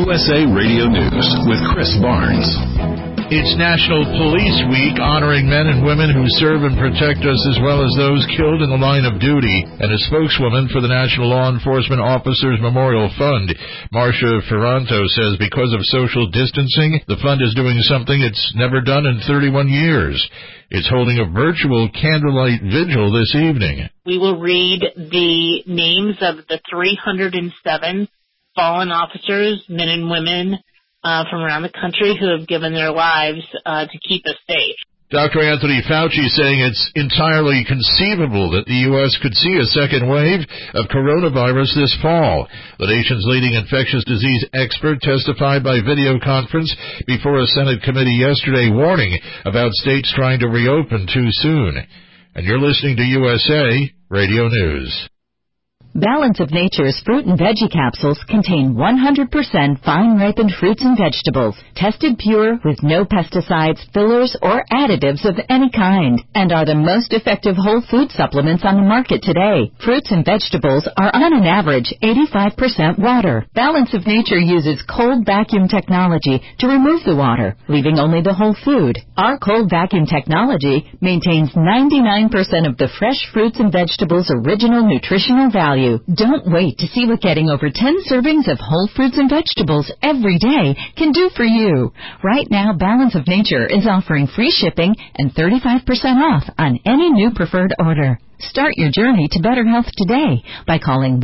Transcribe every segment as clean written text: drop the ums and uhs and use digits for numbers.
USA Radio News with Chris Barnes. It's National Police Week, honoring men and women who serve and protect us as well as those killed in the line of duty. And a spokeswoman for the National Law Enforcement Officers Memorial Fund, Marcia Ferranto, says because of social distancing, the fund is doing something it's never done in 31 years. It's holding a virtual candlelight vigil this evening. We will read the names of the 307 fallen officers, men and women, from around the country who have given their lives to keep us safe. Dr. Anthony Fauci saying it's entirely conceivable that the U.S. could see a second wave of coronavirus this fall. The nation's leading infectious disease expert testified by video conference before a Senate committee yesterday, warning about states trying to reopen too soon. And you're listening to USA Radio News. Balance of Nature's fruit and veggie capsules contain 100% fine-ripened fruits and vegetables, tested pure with no pesticides, fillers, or additives of any kind, and are the most effective whole food supplements on the market today. Fruits and vegetables are on an average 85% water. Balance of Nature uses cold vacuum technology to remove the water, leaving only the whole food. Our cold vacuum technology maintains 99% of the fresh fruits and vegetables' original nutritional value. Don't wait to see what getting over 10 servings of whole fruits and vegetables every day can do for you. Right now, Balance of Nature is offering free shipping and 35% off on any new preferred order. Start your journey to better health today by calling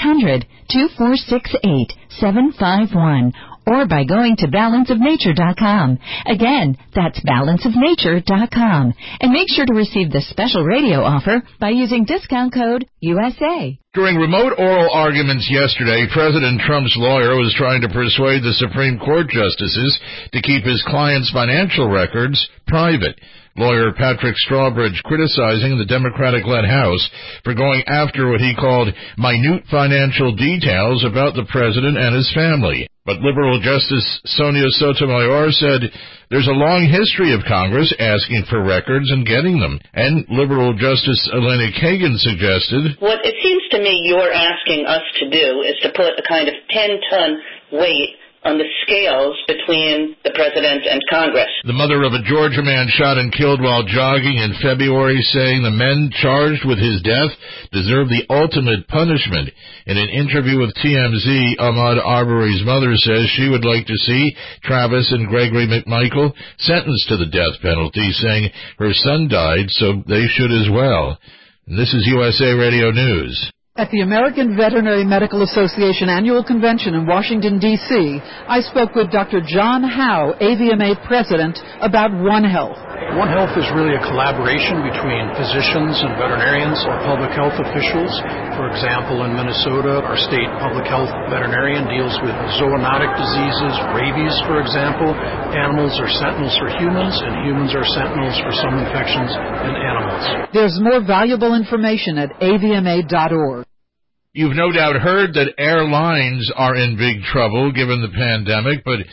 1-800-2468-751 or by going to balanceofnature.com. Again, that's balanceofnature.com. And make sure to receive the special radio offer by using discount code USA. During remote oral arguments yesterday, President Trump's lawyer was trying to persuade the Supreme Court justices to keep his client's financial records private. Lawyer Patrick Strawbridge criticizing the Democratic-led House for going after what he called minute financial details about the president and his family. But liberal Justice Sonia Sotomayor said there's a long history of Congress asking for records and getting them. And liberal Justice Elena Kagan suggested, what it seems to me you're asking us to do is to put a kind of 10-ton weight on the scales between the president and Congress. The mother of a Georgia man shot and killed while jogging in February, saying the men charged with his death deserve the ultimate punishment. In an interview with TMZ, Ahmaud Arbery's mother says she would like to see Travis and Gregory McMichael sentenced to the death penalty, saying her son died, so they should as well. And this is USA Radio News. At the American Veterinary Medical Association Annual Convention in Washington, D.C., I spoke with Dr. John Howe, AVMA President, about One Health. One Health is really a collaboration between physicians and veterinarians or public health officials. For example, in Minnesota, our state public health veterinarian deals with zoonotic diseases, rabies, for example. Animals are sentinels for humans, and humans are sentinels for some infections in animals. There's more valuable information at avma.org. You've no doubt heard that airlines are in big trouble given the pandemic, but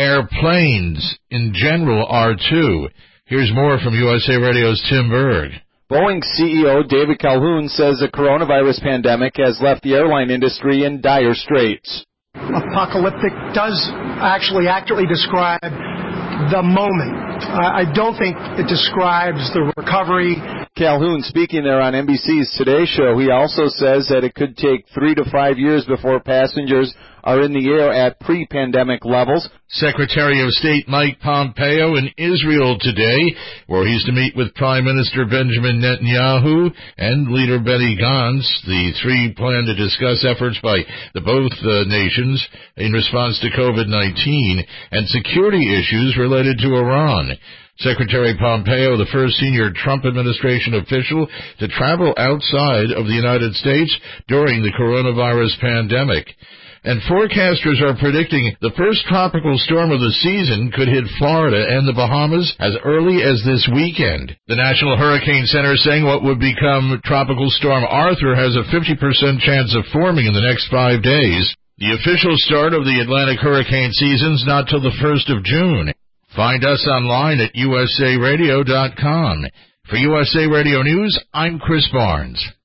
airplanes in general are too. Here's more from USA Radio's Tim Berg. Boeing CEO David Calhoun says the coronavirus pandemic has left the airline industry in dire straits. Apocalyptic does actually accurately describe the moment. I don't think it describes the recovery. Calhoun speaking there on NBC's Today Show. He also says that it could take 3 to 5 years before passengers are in the air at pre-pandemic levels. Secretary of State Mike Pompeo in Israel today, where he's to meet with Prime Minister Benjamin Netanyahu and leader Benny Gantz. The three plan to discuss efforts by both nations in response to COVID-19 and security issues related to Iran. Secretary Pompeo, the first senior Trump administration official to travel outside of the United States during the coronavirus pandemic. And forecasters are predicting the first tropical storm of the season could hit Florida and the Bahamas as early as this weekend. The National Hurricane Center saying what would become Tropical Storm Arthur has a 50% chance of forming in the next 5 days. The official start of the Atlantic hurricane season's not till the 1st of June. Find us online at usaradio.com. For USA Radio News, I'm Chris Barnes.